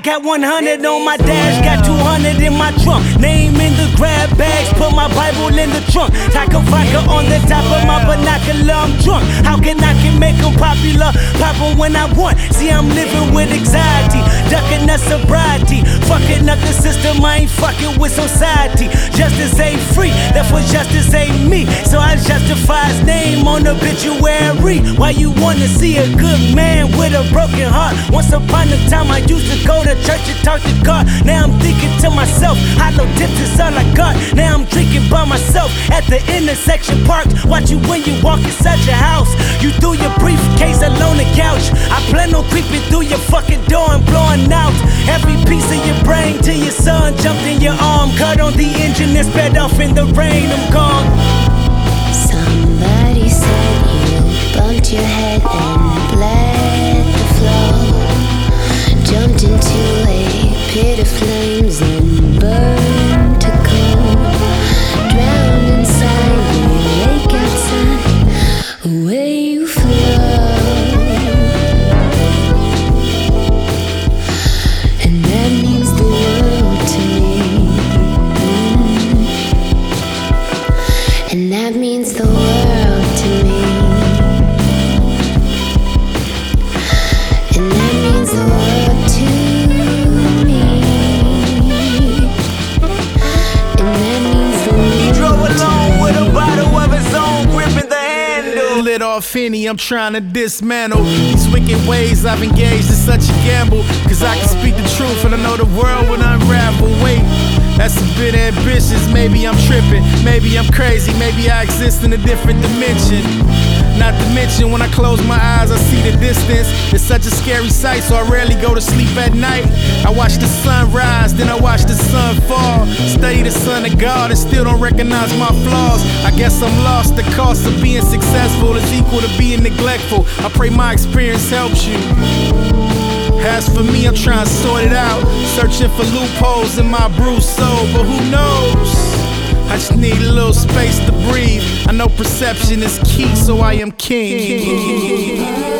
got 100 on my dash, got 200 in my trunk. Name in the grab bags, put my Bible in the trunk. Taco vodka on the top of my binocular, I'm drunk. How can I make them popular? Pop 'em when I want. See, I'm living with anxiety, ducking the sobriety, fucking up the system. I ain't fucking with society. Justice ain't free, therefore justice ain't me. So I justify his name on the obituary. Why you wanna see a good man with a broken heart? Once upon a time I used to go to church and talk to God. Now I'm thinking to myself, hollow tips is all I got. Now I'm drinking by myself at the intersection parked. Watch you when you walk inside your house. You threw your briefcase alone the couch. I plan on creeping through your fucking door and blowing out every piece of your brain till your son jumped in your arm. Cut on the engine and sped off in the rain. I'm gone. Somebody said you bumped your head and bled the flow. Jumped into a pit of flames and burned to cold. Drowned inside the lake outside, away you flow. And that means the world to me. And that means the world to me. And that means the world to me. And that means the world. He drove along with a bottle of his own, gripping the handle. Lit off Henny, I'm trying to dismantle these wicked ways I've engaged in such a gamble. Cause I can speak the truth and I know the world will unravel. Wait, that's a bit ambitious, maybe I'm tripping, maybe I'm crazy, maybe I exist in a different dimension. Not to mention when I close my eyes I see the distance. It's such a scary sight, so I rarely go to sleep at night. I watch the sun rise, then I watch the sun fall. Study the son of God and still don't recognize my flaws. I guess I'm lost, the cost of being successful is equal to being neglectful. I pray my experience helps you. As for me, I'm trying to sort it out, searching for loopholes in my bruised soul, but who knows? I just need a little space to breathe. I know perception is key, so I am king.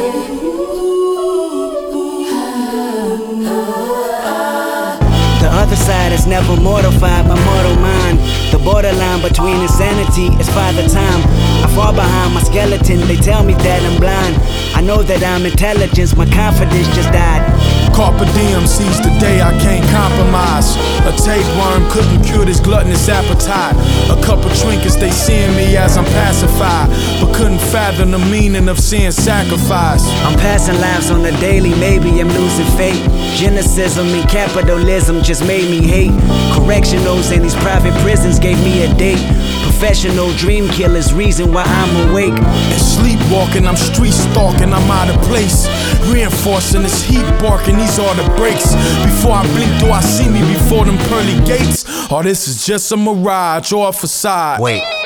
The other side is never mortified by mortal mind. The borderline between insanity is Father Time. I fall behind my skeleton, they tell me that I'm blind. I know that I'm intelligence, my confidence just died. Carpe diem seize the day I can't compromise. A tapeworm couldn't cure this gluttonous appetite. A couple trinkets, they seeing me as I'm pacified, but couldn't fathom the meaning of seeing sacrifice. I'm passing lives on the daily, maybe I'm losing faith. Genocidim and capitalism just made me hate. Correctionals in these private prisons gave me a date. Professional dream killers, reason why I'm awake. And sleepwalking, I'm street stalking, I'm out of place. Reinforcing this heat barking, these are the breaks. Before I blink, do I see me before them pearly gates? Or this is just a mirage or a facade? Wait.